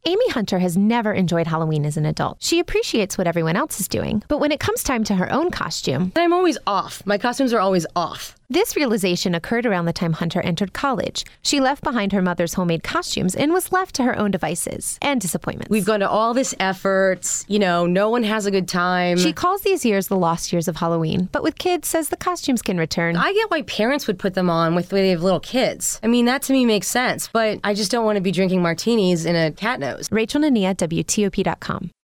Amy Hunter has never enjoyed Halloween as an adult. She appreciates what everyone else is doing, but when it comes time to her own costume, I'm always off. My costumes are always off. This realization occurred around the time Hunter entered college. She left behind her mother's homemade costumes and was left to her own devices and disappointments. We've gone to all this effort. No one has a good time. She calls these years the lost years of Halloween, but with kids says the costumes can return. I get why parents would put them on with when they have little kids. I mean, that to me makes sense, but I just don't want to be drinking martinis in a cat nose. Rachel Nania, WTOP.com.